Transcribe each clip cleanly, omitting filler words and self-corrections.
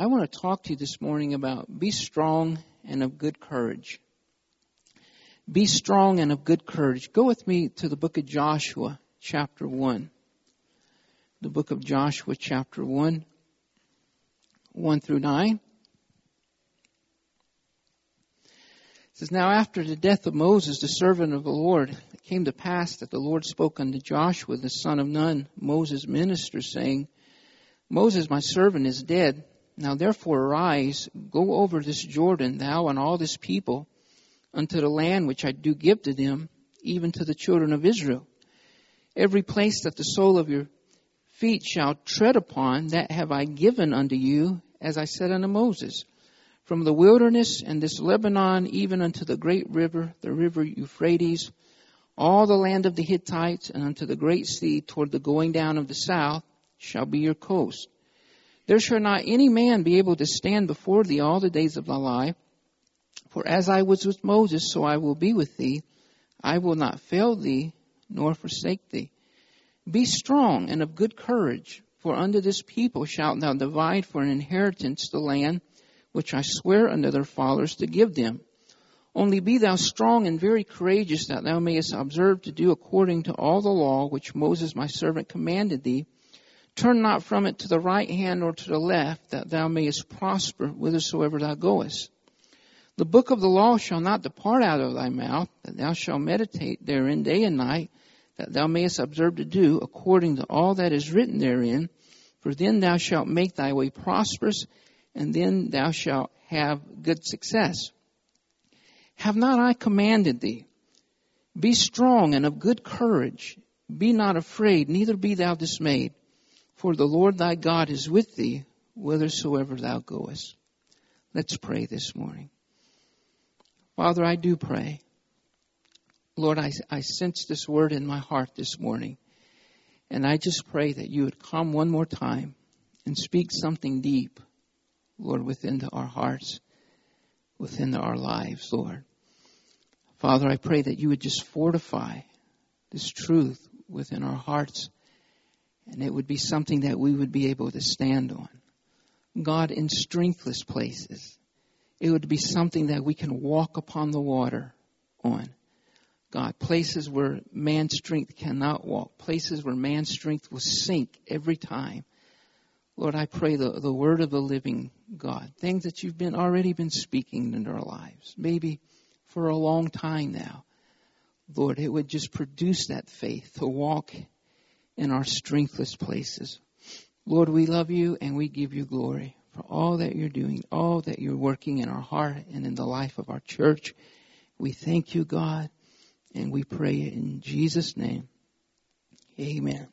I want to talk to you this morning about be strong and of good courage. Be strong and of good courage. Go with me to the book of Joshua, chapter 1. The book of Joshua, chapter 1, 1 through 9. It says, Now after the death of Moses, the servant of the Lord, it came to pass that the Lord spoke unto Joshua, the son of Nun, Moses' minister, saying, Moses, my servant, is dead. Now therefore arise, go over this Jordan, thou and all this people, unto the land which I do give to them, even to the children of Israel. Every place that the sole of your feet shall tread upon, that have I given unto you, as I said unto Moses. From the wilderness and this Lebanon, even unto the great river, the river Euphrates, all the land of the Hittites, and unto the great sea toward the going down of the south, shall be your coast. There shall not any man be able to stand before thee all the days of thy life. For as I was with Moses, so I will be with thee. I will not fail thee, nor forsake thee. Be strong and of good courage, for unto this people shalt thou divide for an inheritance the land which I swear unto their fathers to give them. Only be thou strong and very courageous, that thou mayest observe to do according to all the law which Moses my servant commanded thee. Turn not from it to the right hand or to the left, that thou mayest prosper whithersoever thou goest. The book of the law shall not depart out of thy mouth, that thou shalt meditate therein day and night, that thou mayest observe to do according to all that is written therein. For then thou shalt make thy way prosperous, and then thou shalt have good success. Have not I commanded thee? Be strong and of good courage. Be not afraid, neither be thou dismayed. For the Lord thy God is with thee, whithersoever thou goest. Let's pray this morning. Father, I do pray. Lord, I sense this word in my heart this morning. And I just pray that you would come one more time and speak something deep, Lord, within our hearts, within our lives, Lord. Father, I pray that you would just fortify this truth within our hearts, and it would be something that we would be able to stand on. God, in strengthless places, it would be something that we can walk upon the water on. God, places where man's strength cannot walk, places where man's strength will sink every time. Lord, I pray the word of the living God, things that you've already been speaking into our lives, maybe for a long time now. Lord, it would just produce that faith to walk in our strengthless places. Lord, we love you and we give you glory for all that you're doing, all that you're working in our heart and in the life of our church. We thank you, God, and we pray in Jesus' name. Amen.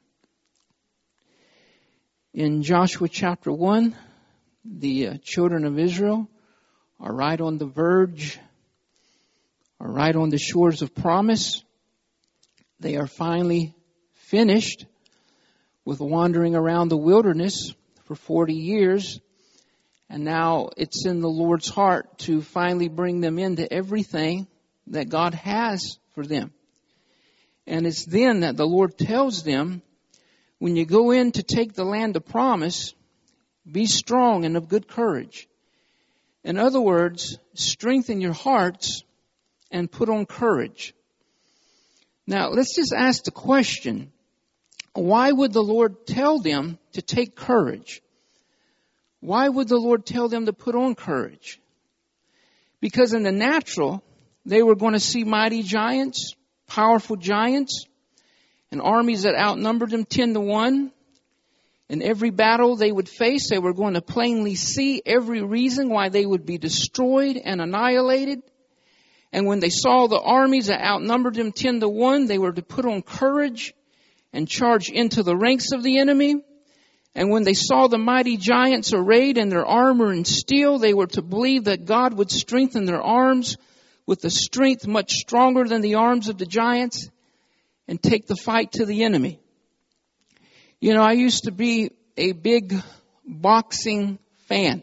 In Joshua chapter 1, the children of Israel are right on the verge, are right on the shores of promise. They are finally finished with wandering around the wilderness for 40 years. And now it's in the Lord's heart to finally bring them into everything that God has for them. And it's then that the Lord tells them, when you go in to take the land of promise, be strong and of good courage. In other words, strengthen your hearts and put on courage. Now, let's just ask the question, why would the Lord tell them to take courage? Why would the Lord tell them to put on courage? Because in the natural, they were going to see mighty giants, powerful giants, and armies that outnumbered them 10-1. In every battle they would face, they were going to plainly see every reason why they would be destroyed and annihilated. And when they saw the armies that outnumbered them 10-1, they were to put on courage and charge into the ranks of the enemy. And when they saw the mighty giants arrayed in their armor and steel, they were to believe that God would strengthen their arms with a strength much stronger than the arms of the giants and take the fight to the enemy. You know, I used to be a big boxing fan.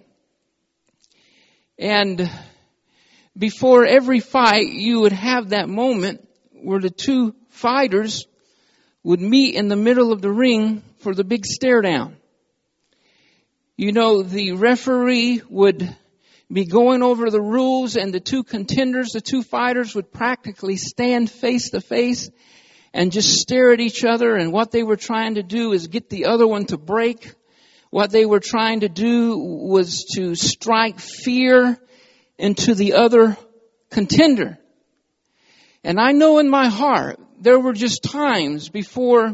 And before every fight, you would have that moment where the two fighters would meet in the middle of the ring for the big stare down. the referee would be going over the rules, and the two contenders, the two fighters, would practically stand face to face and just stare at each other. And what they were trying to do is get the other one to break. What they were trying to do was to strike fear into the other contender. And I know in my heart, there were just times before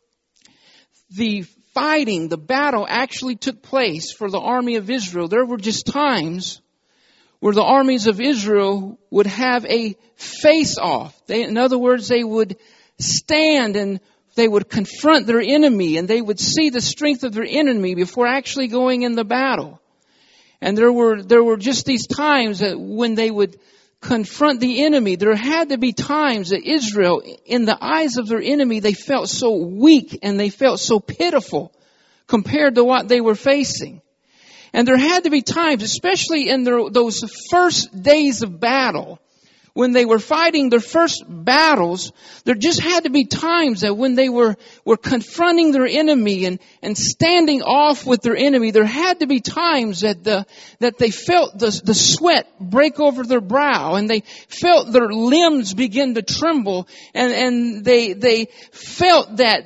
the fighting, the battle actually took place for the army of Israel. There were just times where the armies of Israel would have a face-off. In other words, they would stand and they would confront their enemy, and they would see the strength of their enemy before actually going in the battle. And there were just these times that when they would confront the enemy, there had to be times that Israel, in the eyes of their enemy, they felt so weak and they felt so pitiful compared to what they were facing. And there had to be times, especially in those first days of battle, when they were fighting their first battles, there just had to be times that when they were confronting their enemy and standing off with their enemy, there had to be times that they felt the sweat break over their brow, and they felt their limbs begin to tremble, and they felt that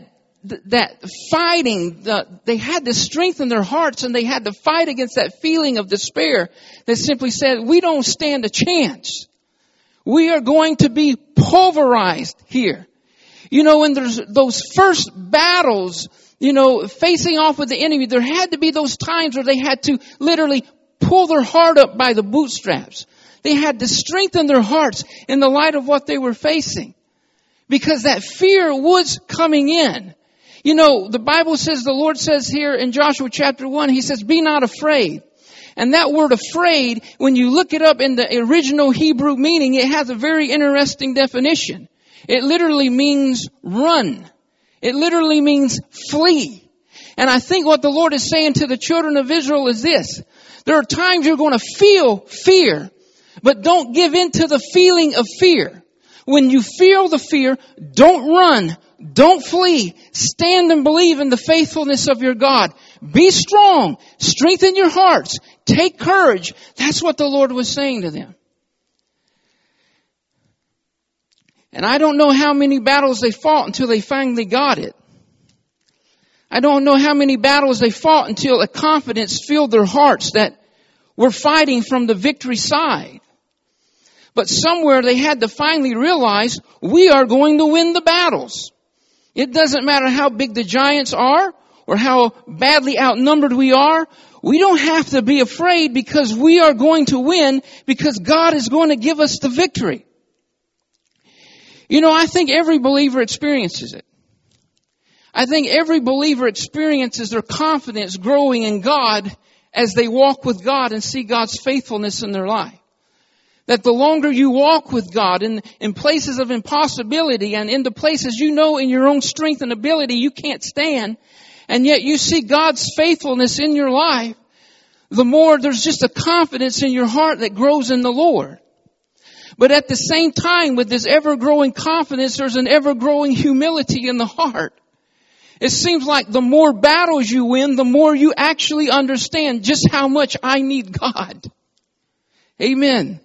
fighting, they had to strengthen their hearts, and they had to fight against that feeling of despair that simply said, we don't stand a chance. We are going to be pulverized here. When there's those first battles, facing off with the enemy, there had to be those times where they had to literally pull their heart up by the bootstraps. They had to strengthen their hearts in the light of what they were facing, because that fear was coming in. The Bible says, the Lord says here in Joshua chapter 1, He says, be not afraid. And that word afraid, when you look it up in the original Hebrew meaning, it has a very interesting definition. It literally means run. It literally means flee. And I think what the Lord is saying to the children of Israel is this. There are times you're going to feel fear, but don't give in to the feeling of fear. When you feel the fear, don't run. Don't flee. Stand and believe in the faithfulness of your God. Be strong. Strengthen your hearts. Take courage. That's what the Lord was saying to them. And I don't know how many battles they fought until they finally got it. I don't know how many battles they fought until a confidence filled their hearts that we're fighting from the victory side. But somewhere they had to finally realize we are going to win the battles. It doesn't matter how big the giants are or how badly outnumbered we are. We don't have to be afraid, because we are going to win, because God is going to give us the victory. I think every believer experiences it. I think every believer experiences their confidence growing in God as they walk with God and see God's faithfulness in their life. That the longer you walk with God in places of impossibility and into places in your own strength and ability you can't stand, and yet you see God's faithfulness in your life, the more there's just a confidence in your heart that grows in the Lord. But at the same time, with this ever-growing confidence, there's an ever-growing humility in the heart. It seems like the more battles you win, the more you actually understand just how much I need God. Amen.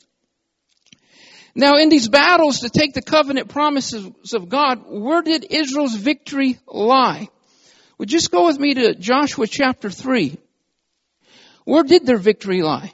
Now, in these battles to take the covenant promises of God, where did Israel's victory lie? Well, just go with me to Joshua chapter 3. Where did their victory lie?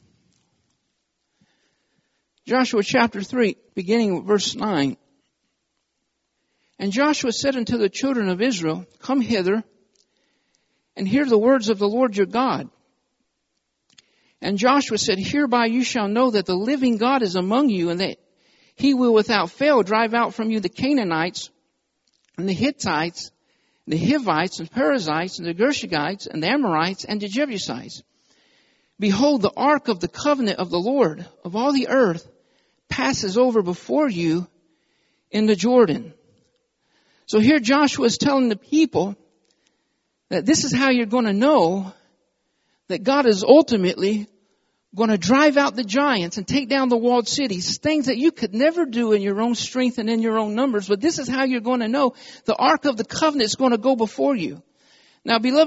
Joshua chapter 3, beginning with verse 9. And Joshua said unto the children of Israel, come hither and hear the words of the Lord your God. And Joshua said, hereby you shall know that the living God is among you, and that He will without fail drive out from you the Canaanites and the Hittites, and the Hivites and Perizzites and the Gershites and the Amorites and the Jebusites. Behold, the ark of the covenant of the Lord of all the earth passes over before you in the Jordan. So here Joshua is telling the people that this is how you're going to know that God is ultimately going to drive out the giants and take down the walled cities, things that you could never do in your own strength and in your own numbers. But this is how you're going to know the ark of the covenant is going to go before you. Now, beloved,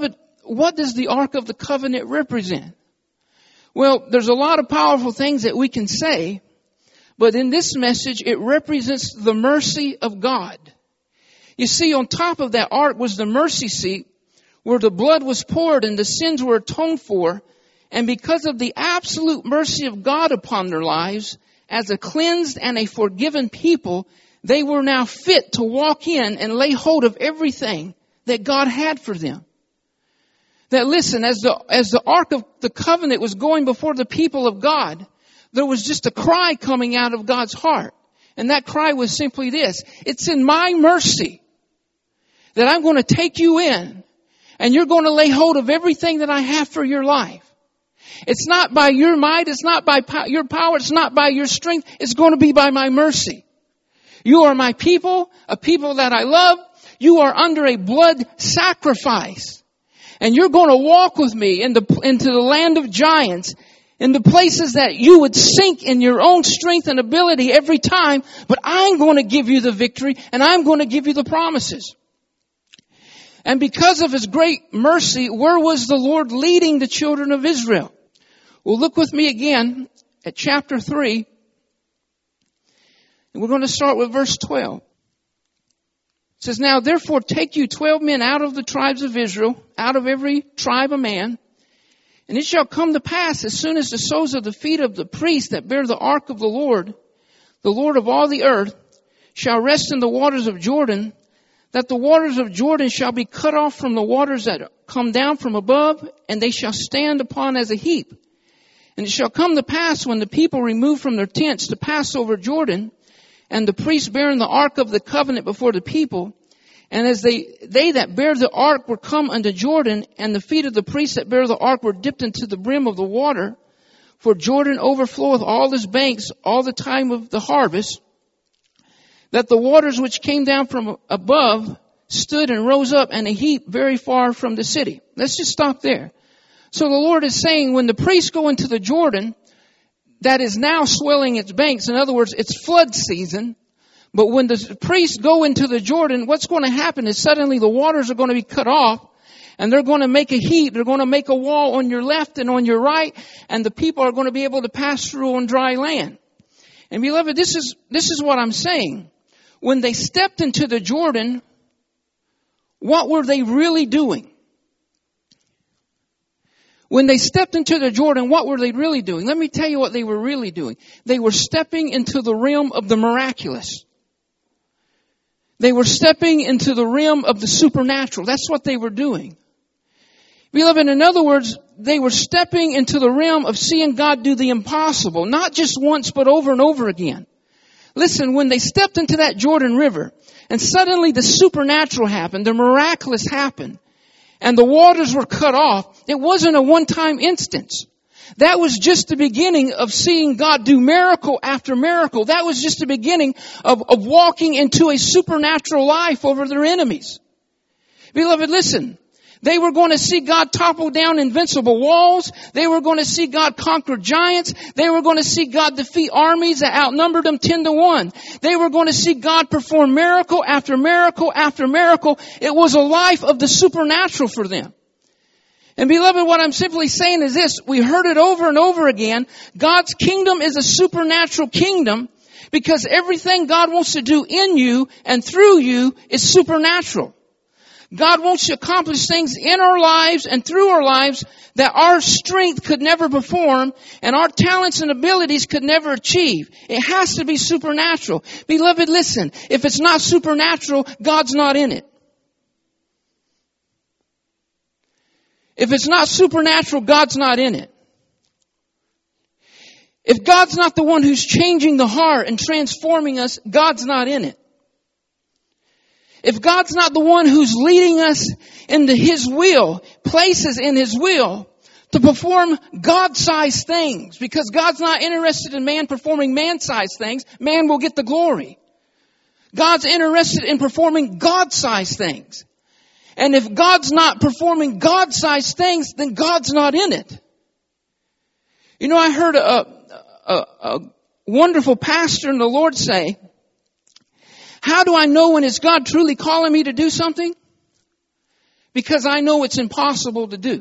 what does the Ark of the Covenant represent? Well, there's a lot of powerful things that we can say, but in this message, it represents the mercy of God. You see, on top of that ark was the mercy seat where the blood was poured and the sins were atoned for. And because of the absolute mercy of God upon their lives, as a cleansed and a forgiven people, they were now fit to walk in and lay hold of everything that God had for them. That listen, as the Ark of the Covenant was going before the people of God, there was just a cry coming out of God's heart. And that cry was simply this: it's in my mercy that I'm going to take you in and you're going to lay hold of everything that I have for your life. It's not by your might, it's not by your power, it's not by your strength, it's going to be by my mercy. You are my people, a people that I love. You are under a blood sacrifice. And you're going to walk with me into the land of giants, in the places that you would sink in your own strength and ability every time. But I'm going to give you the victory and I'm going to give you the promises. And because of His great mercy, where was the Lord leading the children of Israel? Well, look with me again at chapter 3. And we're going to start with verse 12. It says, now therefore take you 12 men out of the tribes of Israel, out of every tribe a man. And it shall come to pass, as soon as the soles of the feet of the priests that bear the ark of the Lord of all the earth, shall rest in the waters of Jordan, that the waters of Jordan shall be cut off from the waters that come down from above, and they shall stand upon as a heap. And it shall come to pass, when the people remove from their tents to pass over Jordan, and the priests bearing the ark of the covenant before the people, and as they that bear the ark were come unto Jordan, and the feet of the priests that bear the ark were dipped into the brim of the water, for Jordan overfloweth all his banks all the time of the harvest, that the waters which came down from above stood and rose up in a heap very far from the city. Let's just stop there. So the Lord is saying, when the priests go into the Jordan, that is now swelling its banks. In other words, it's flood season. But when the priests go into the Jordan, what's going to happen is suddenly the waters are going to be cut off, and they're going to make a heap. They're going to make a wall on your left and on your right, and the people are going to be able to pass through on dry land. And beloved, this is what I'm saying. When they stepped into the Jordan, what were they really doing? When they stepped into the Jordan, what were they really doing? Let me tell you what they were really doing. They were stepping into the realm of the miraculous. They were stepping into the realm of the supernatural. That's what they were doing. Beloved, in other words, they were stepping into the realm of seeing God do the impossible, not just once, but over and over again. Listen, when they stepped into that Jordan River, and suddenly the supernatural happened, the miraculous happened, and the waters were cut off, it wasn't a one-time instance. That was just the beginning of seeing God do miracle after miracle. That was just the beginning of walking into a supernatural life over their enemies. Beloved, listen. They were going to see God topple down invincible walls. They were going to see God conquer giants. They were going to see God defeat armies that outnumbered them 10-1. They were going to see God perform miracle after miracle after miracle. It was a life of the supernatural for them. And beloved, what I'm simply saying is this. We heard it over and over again. God's kingdom is a supernatural kingdom because everything God wants to do in you and through you is supernatural. God wants to accomplish things in our lives and through our lives that our strength could never perform and our talents and abilities could never achieve. It has to be supernatural. Beloved, listen, if it's not supernatural, God's not in it. If it's not supernatural, God's not in it. If God's not the one who's changing the heart and transforming us, God's not in it. If God's not the one who's leading us into His will, places in His will to perform God-sized things, because God's not interested in man performing man-sized things, man will get the glory. God's interested in performing God-sized things. And if God's not performing God-sized things, then God's not in it. You know, I heard a wonderful pastor in the Lord say, how do I know when it's God truly calling me to do something? because I know it's impossible to do.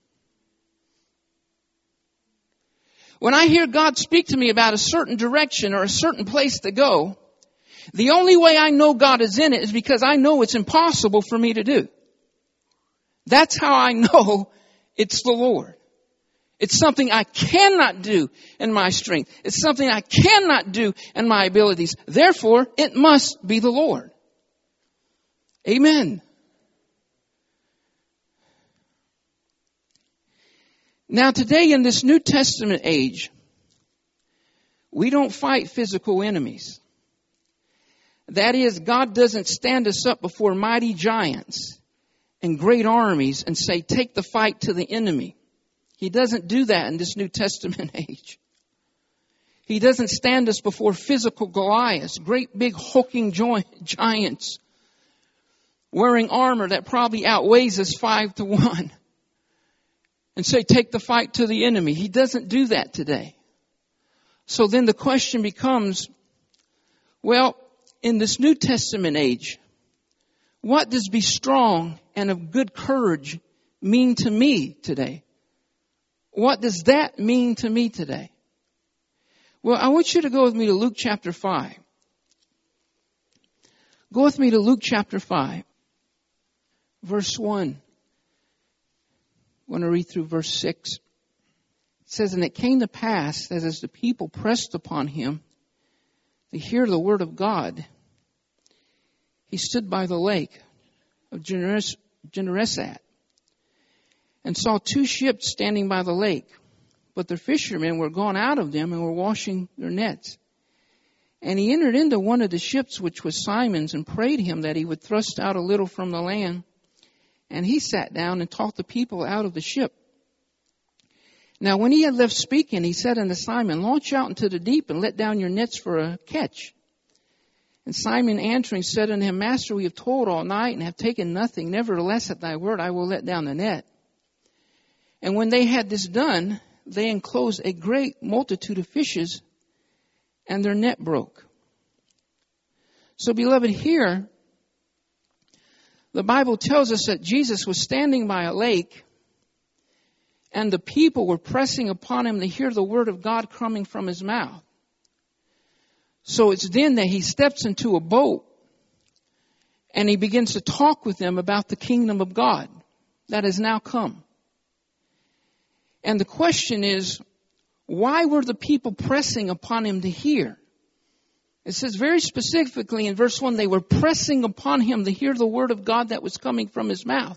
When I hear God speak to me about a certain direction or a certain place to go, the only way I know God is in it is because I know it's impossible for me to do. That's how I know it's the Lord. It's something I cannot do in my strength. It's something I cannot do in my abilities. Therefore, it must be the Lord. Amen. Now today in this New Testament age, we don't fight physical enemies. That is, God doesn't stand us up before mighty giants and great armies and say, take the fight to the enemy. He doesn't do that in this New Testament age. He doesn't stand us before physical Goliaths, great big hulking giants wearing armor that probably outweighs us 5-1 and say, take the fight to the enemy. He doesn't do that today. So then the question becomes, well, in this New Testament age, what does be strong and of good courage mean to me today? What does that mean to me today? Well, I want you to go with me to Luke chapter 5. Go with me to Luke chapter 5, verse 1. I want to read through verse 6. It says, and it came to pass that as the people pressed upon him to hear the word of God, he stood by the lake of Gennesaret and saw 2 ships standing by the lake, but the fishermen were gone out of them and were washing their nets. And he entered into one of the ships, which was Simon's, and prayed him that he would thrust out a little from the land. And he sat down and taught the people out of the ship. Now when he had left speaking, he said unto Simon, launch out into the deep and let down your nets for a catch. And Simon answering said unto him, Master, we have toiled all night and have taken nothing. Nevertheless, at thy word I will let down the net. And when they had this done, they enclosed a great multitude of fishes, and their net broke. So, beloved, here, the Bible tells us that Jesus was standing by a lake, and the people were pressing upon him to hear the word of God coming from his mouth. So it's then that he steps into a boat, and he begins to talk with them about the kingdom of God that has now come. And the question is, why were the people pressing upon him to hear? It says very specifically in verse 1, they were pressing upon him to hear the word of God that was coming from his mouth.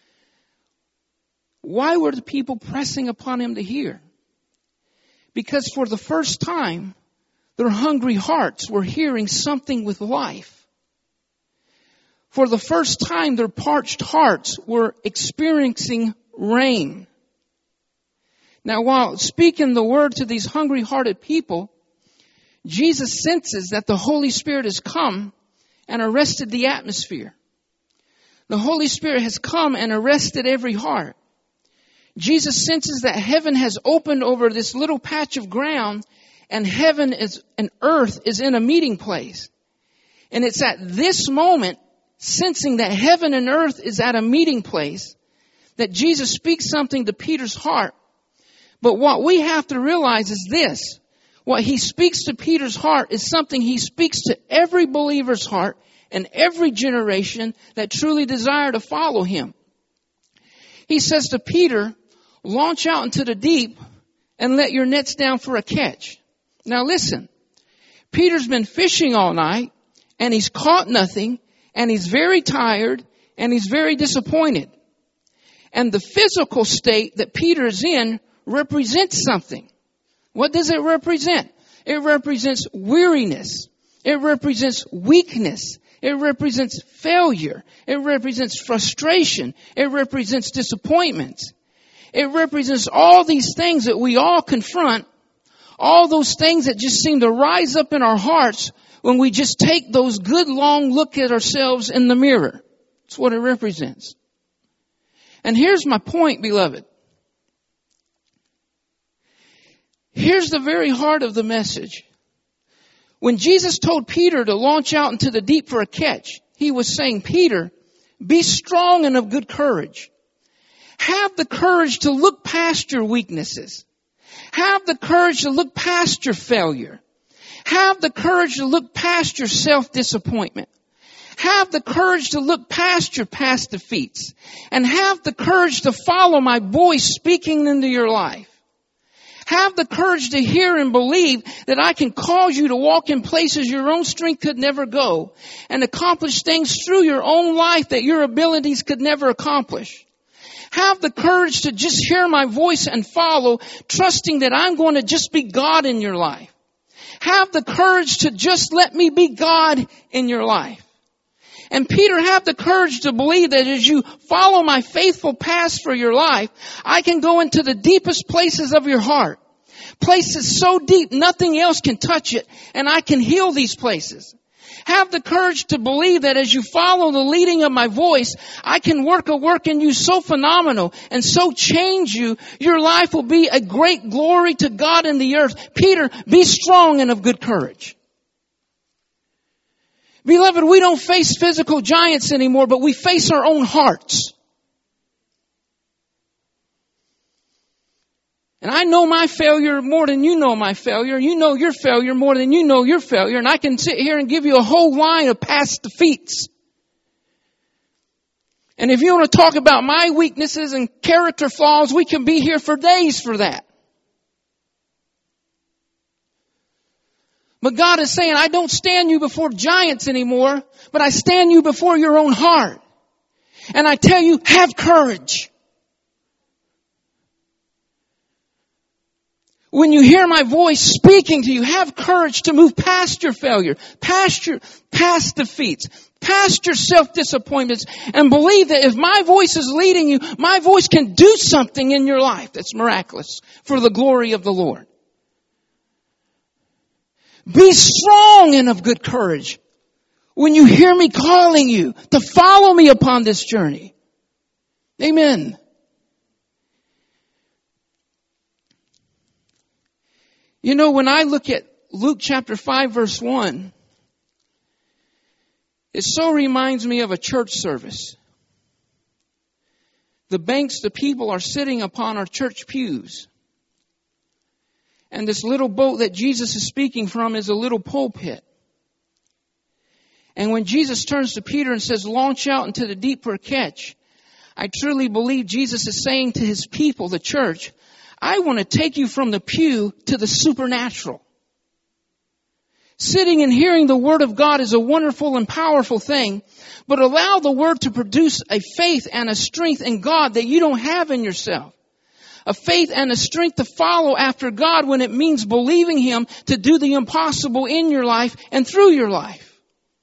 Why were the people pressing upon him to hear? Because for the first time, their hungry hearts were hearing something with life. For the first time, their parched hearts were experiencing rain. Now, while speaking the word to these hungry-hearted people, Jesus senses that the Holy Spirit has come and arrested the atmosphere. The Holy Spirit has come and arrested every heart. Jesus senses that heaven has opened over this little patch of ground, and heaven and earth is in a meeting place. And it's at this moment, sensing that heaven and earth is at a meeting place, that Jesus speaks something to Peter's heart. But what we have to realize is this. What he speaks to Peter's heart is something he speaks to every believer's heart and every generation that truly desire to follow him. He says to Peter, launch out into the deep and let your nets down for a catch. Now listen, Peter's been fishing all night and he's caught nothing and he's very tired and he's very disappointed. And the physical state that Peter is in represents something. What does it represent? It represents weariness. It represents weakness. It represents failure. It represents frustration. It represents disappointment. It represents all these things that we all confront, all those things that just seem to rise up in our hearts when we just take those good long look at ourselves in the mirror. That's what it represents. And here's my point, beloved. Here's the very heart of the message. When Jesus told Peter to launch out into the deep for a catch, he was saying, Peter, Be strong and of good courage. Have the courage to look past your weaknesses. Have the courage to look past your failure. Have the courage to look past your self-disappointment. Have the courage to look past your past defeats. And have the courage to follow my voice speaking into your life. Have the courage to hear and believe that I can cause you to walk in places your own strength could never go and accomplish things through your own life that your abilities could never accomplish. Have the courage to just hear my voice and follow, trusting that I'm going to just be God in your life. Have the courage to just let me be God in your life. And Peter, have the courage to believe that as you follow my faithful paths for your life, I can go into the deepest places of your heart. Places so deep nothing else can touch it, and I can heal these places. Have the courage to believe that as you follow the leading of my voice, I can work a work in you so phenomenal and so change you, your life will be a great glory to God in the earth. Peter, be strong and of good courage. Beloved, we don't face physical giants anymore, but we face our own hearts. And I know my failure more than you know my failure. You know your failure more than you know your failure. And I can sit here and give you a whole line of past defeats. And if you want to talk about my weaknesses and character flaws, we can be here for days for that. But God is saying, I don't stand you before giants anymore, but I stand you before your own heart. And I tell you, have courage. When you hear my voice speaking to you, have courage to move past your failure, past your past defeats, past your self-disappointments, and believe that if my voice is leading you, my voice can do something in your life that's miraculous for the glory of the Lord. Be strong and of good courage when you hear me calling you to follow me upon this journey. Amen. You know, when I look at Luke chapter 5 verse 1, it so reminds me of a church service. The people are sitting upon our church pews. And this little boat that Jesus is speaking from is a little pulpit. And when Jesus turns to Peter and says, launch out into the deep for a catch, I truly believe Jesus is saying to his people, the church, I want to take you from the pew to the supernatural. Sitting and hearing the Word of God is a wonderful and powerful thing, but allow the Word to produce a faith and a strength in God that you don't have in yourself. A faith and a strength to follow after God when it means believing Him to do the impossible in your life and through your life.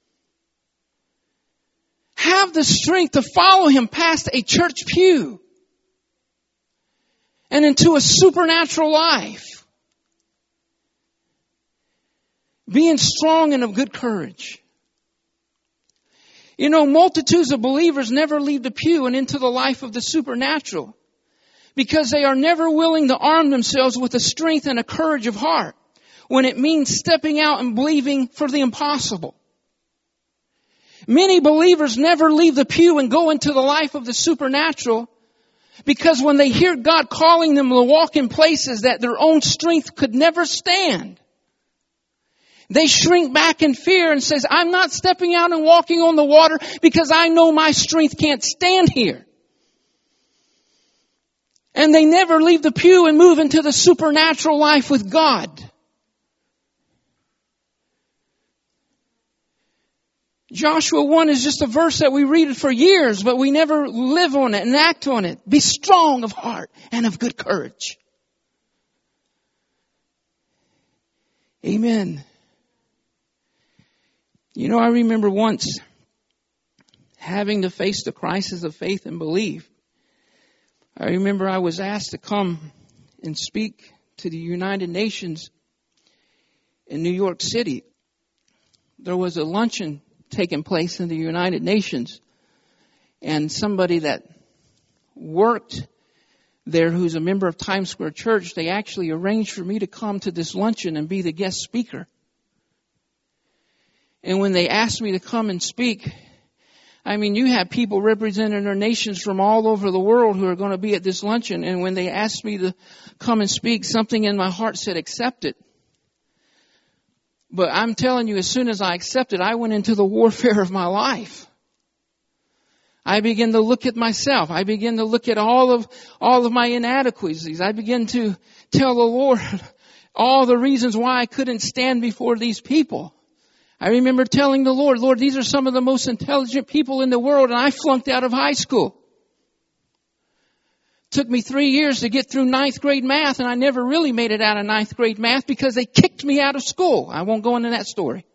Have the strength to follow Him past a church pew and into a supernatural life. Being strong and of good courage. You know, multitudes of believers never leave the pew and into the life of the supernatural because they are never willing to arm themselves with a strength and a courage of heart when it means stepping out and believing for the impossible. Many believers never leave the pew and go into the life of the supernatural because when they hear God calling them to walk in places that their own strength could never stand, they shrink back in fear and says, I'm not stepping out and walking on the water because I know my strength can't stand here. And they never leave the pew and move into the supernatural life with God. Joshua 1 is just a verse that we read it for years, but we never live on it and act on it. Be strong of heart and of good courage. Amen. You know, I remember once having to face the crisis of faith and belief. I remember I was asked to come and speak to the United Nations in New York City. There was a luncheon taking place in the United Nations, and somebody that worked there who's a member of Times Square Church, they actually arranged for me to come to this luncheon and be the guest speaker. And when they asked me to come and speak, I mean, you have people representing their nations from all over the world who are going to be at this luncheon. And when they asked me to come and speak, something in my heart said, accept it. But I'm telling you, as soon as I accepted, I went into the warfare of my life. I began to look at myself. I began to look at all of my inadequacies. I began to tell the Lord all the reasons why I couldn't stand before these people. I remember telling the Lord, Lord, these are some of the most intelligent people in the world, and I flunked out of high school. It took me 3 years to get through 9th grade math, and I never really made it out of 9th grade math because they kicked me out of school. I won't go into that story.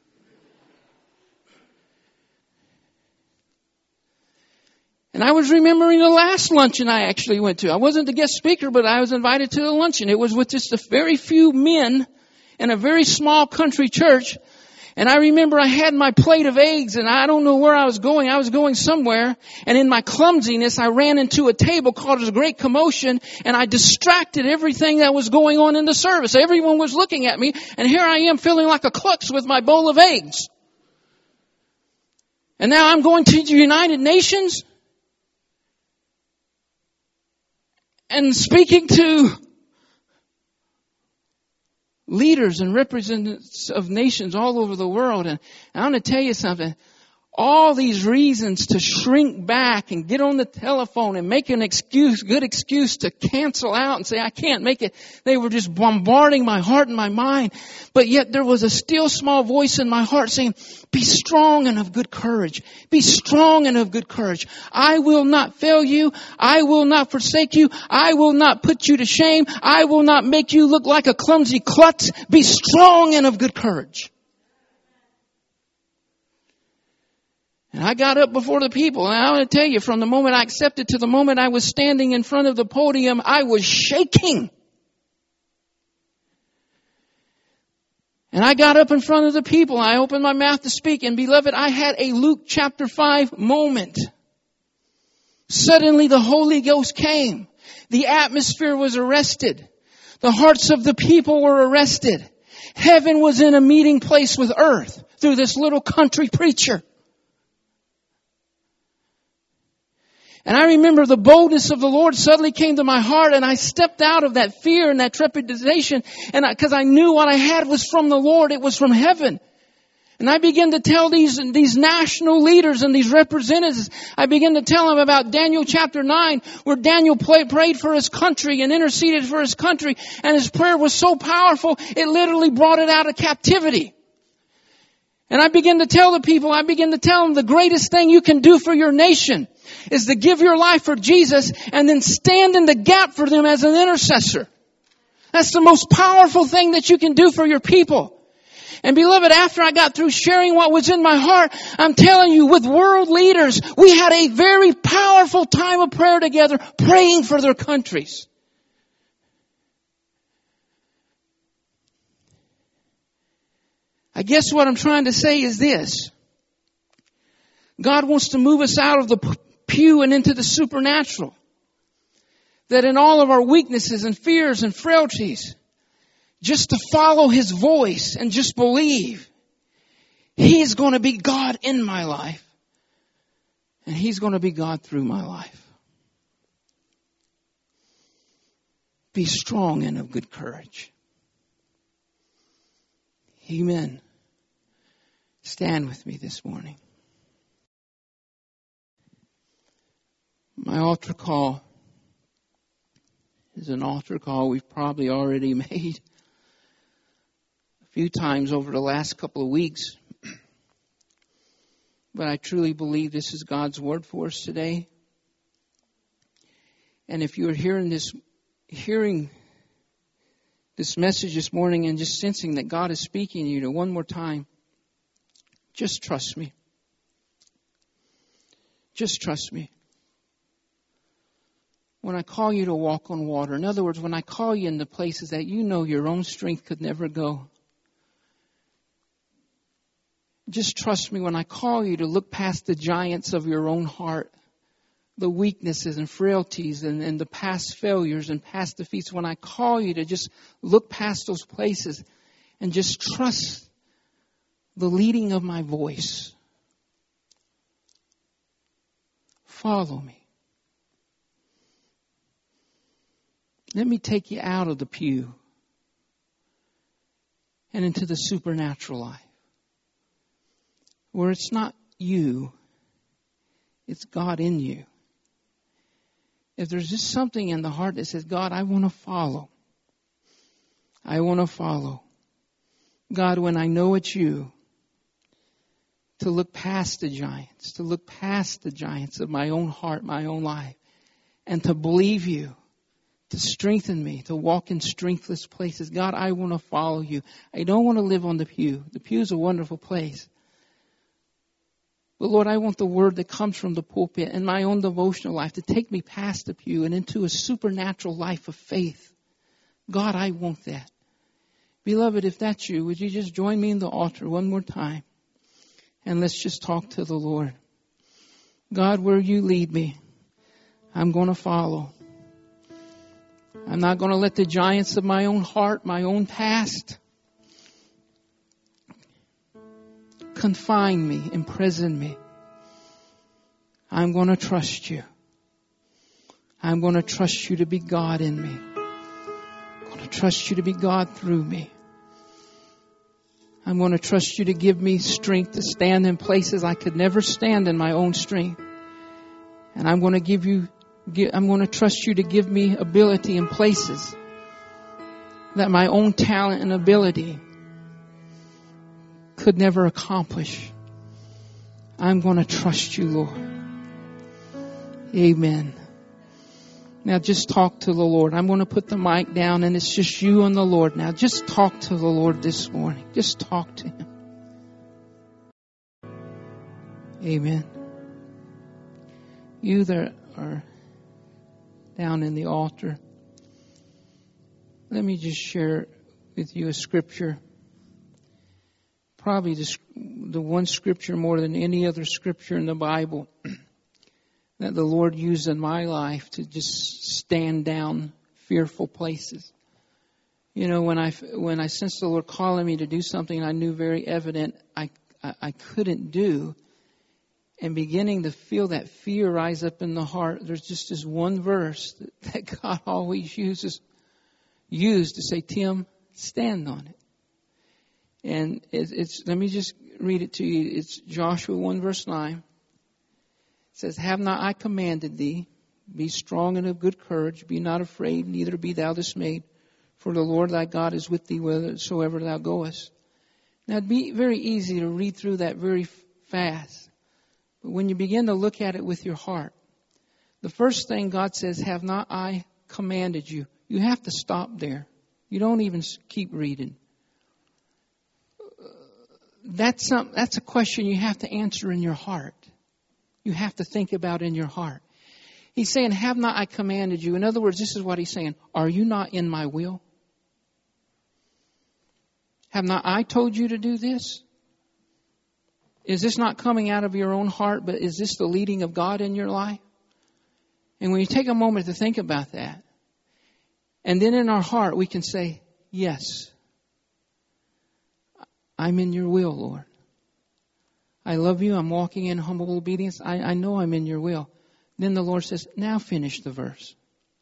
And I was remembering the last luncheon I actually went to. I wasn't the guest speaker, but I was invited to the luncheon. It was with just a very few men in a very small country church. And I remember I had my plate of eggs, and I don't know where I was going. I was going somewhere. And in my clumsiness, I ran into a table caused a great commotion, and I distracted everything that was going on in the service. Everyone was looking at me, and here I am feeling like a klutz with my bowl of eggs. And now I'm going to the United Nations and speaking to leaders and representatives of nations all over the world. And I want to tell you something. All these reasons to shrink back and get on the telephone and make an excuse, good excuse to cancel out and say, I can't make it. They were just bombarding my heart and my mind. But yet there was a still small voice in my heart saying, be strong and of good courage. Be strong and of good courage. I will not fail you. I will not forsake you. I will not put you to shame. I will not make you look like a clumsy klutz. Be strong and of good courage. And I got up before the people, and I want to tell you, from the moment I accepted to the moment I was standing in front of the podium, I was shaking. And I got up in front of the people, and I opened my mouth to speak, and beloved, I had a Luke chapter 5 moment. Suddenly the Holy Ghost came. The atmosphere was arrested. The hearts of the people were arrested. Heaven was in a meeting place with earth through this little country preacher. And I remember the boldness of the Lord suddenly came to my heart, and I stepped out of that fear and that trepidation, and because I knew what I had was from the Lord, it was from heaven. And I began to tell these national leaders and these representatives, I began to tell them about Daniel chapter 9, where Daniel prayed for his country and interceded for his country, and his prayer was so powerful, it literally brought it out of captivity. And I began to tell the people, the greatest thing you can do for your nation is to give your life for Jesus and then stand in the gap for them as an intercessor. That's the most powerful thing that you can do for your people. And beloved, after I got through sharing what was in my heart, I'm telling you, with world leaders, we had a very powerful time of prayer together, praying for their countries. I guess what I'm trying to say is this. God wants to move us out of the pew and into the supernatural. That in all of our weaknesses and fears and frailties, just to follow His voice and just believe He is going to be God in my life. And He's going to be God through my life. Be strong and of good courage. Amen. Stand with me this morning. My altar call is an altar call we've probably already made a few times over the last couple of weeks. But I truly believe this is God's word for us today. And if you're hearing this message this morning and just sensing that God is speaking to you one more time, just trust me. Just trust me. When I call you to walk on water, in other words, when I call you into places that you know your own strength could never go, just trust me when I call you to look past the giants of your own heart, the weaknesses and frailties and the past failures and past defeats, when I call you to just look past those places and just trust the leading of my voice. Follow me. Let me take you out of the pew and into the supernatural life, where it's not you, it's God in you. If there's just something in the heart that says, God, I want to follow. I want to follow. God, when I know it's you, to look past the giants, to look past the giants of my own heart, my own life, and to believe you, to strengthen me, to walk in strengthless places. God, I want to follow you. I don't want to live on the pew. The pew is a wonderful place. But Lord, I want the word that comes from the pulpit and my own devotional life to take me past the pew and into a supernatural life of faith. God, I want that. Beloved, if that's you, would you just join me in the altar one more time? And let's just talk to the Lord. God, where you lead me, I'm going to follow. I'm not going to let the giants of my own heart, my own past, confine me, imprison me. I'm going to trust you. I'm going to trust you to be God in me. I'm going to trust you to be God through me. I'm going to trust you to give me strength to stand in places I could never stand in my own strength. And I'm going to trust you to give me ability in places that my own talent and ability could never accomplish. I'm going to trust you, Lord. Amen. Now just talk to the Lord. I'm going to put the mic down and it's just you and the Lord now. Just talk to the Lord this morning. Just talk to Him. Amen. You that are down in the altar, let me just share with you a scripture. Probably the one scripture more than any other scripture in the Bible that the Lord used in my life to just stand down fearful places. You know, when I sensed the Lord calling me to do something I knew very evident I couldn't do, and beginning to feel that fear rise up in the heart, there's just this one verse that God always used to say, Tim, stand on it. And it's let me just read it to you. It's Joshua 1 verse 9. It says, have not I commanded thee, be strong and of good courage, be not afraid, neither be thou dismayed, for the Lord thy God is with thee whithersoever thou goest. Now it'd be very easy to read through that very fast. But when you begin to look at it with your heart, the first thing God says, have not I commanded you? You have to stop there. You don't even keep reading. That's a question you have to answer in your heart. You have to think about in your heart. He's saying, have not I commanded you? In other words, this is what he's saying. Are you not in my will? Have not I told you to do this? Is this not coming out of your own heart, but is this the leading of God in your life? And when you take a moment to think about that, and then in our heart we can say, yes, I'm in your will, Lord. I love you. I'm walking in humble obedience. I know I'm in your will. Then the Lord says, now finish the verse.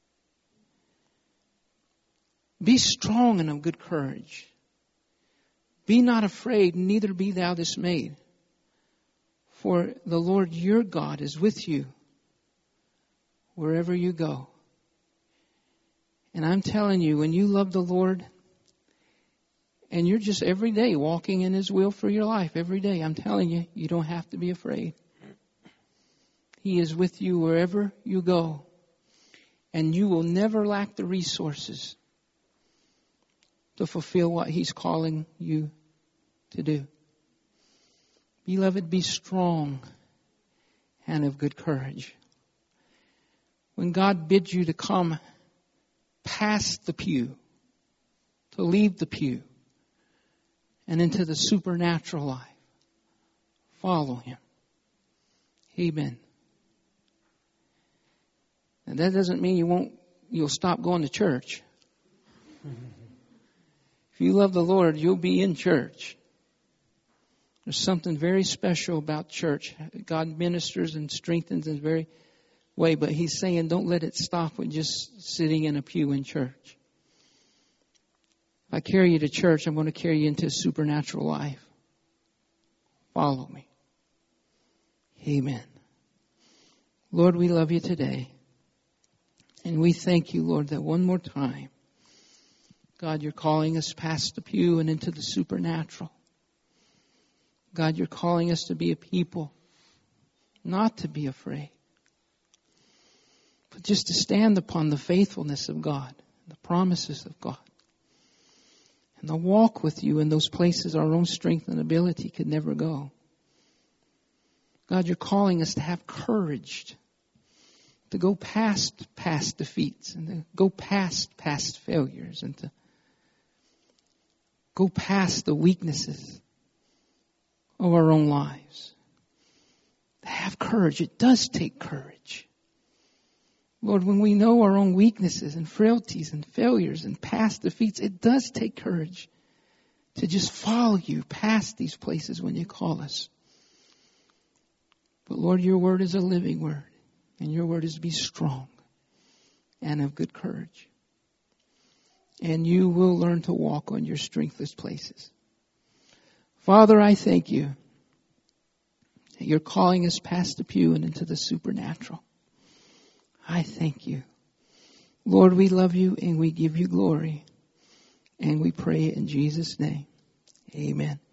Be strong and of good courage. Be not afraid, neither be thou dismayed. For the Lord your God is with you wherever you go. And I'm telling you, when you love the Lord, and you're just every day walking in His will for your life, every day, I'm telling you, you don't have to be afraid. He is with you wherever you go. And you will never lack the resources to fulfill what He's calling you to do. Beloved, be strong and of good courage. When God bids you to come past the pew, to leave the pew, and into the supernatural life, follow Him. Amen. And that doesn't mean you'll stop going to church. If you love the Lord, you'll be in church. There's something very special about church. God ministers and strengthens in very way, but He's saying don't let it stop with just sitting in a pew in church. If I carry you to church, I'm going to carry you into a supernatural life. Follow me. Amen. Lord, we love you today. And we thank you, Lord, that one more time, God, you're calling us past the pew and into the supernatural. God, you're calling us to be a people, not to be afraid, but just to stand upon the faithfulness of God, the promises of God, and to walk with you in those places our own strength and ability could never go. God, you're calling us to have courage to go past defeats and to go past failures and to go past the weaknesses of our own lives. To have courage. It does take courage. Lord, when we know our own weaknesses and frailties and failures and past defeats, it does take courage to just follow you past these places when you call us. But Lord, your word is a living word. And your word is to be strong and of good courage. And you will learn to walk on your strengthless places. Father, I thank you that you're calling us past the pew and into the supernatural. I thank you. Lord, we love you and we give you glory. And we pray in Jesus' name. Amen.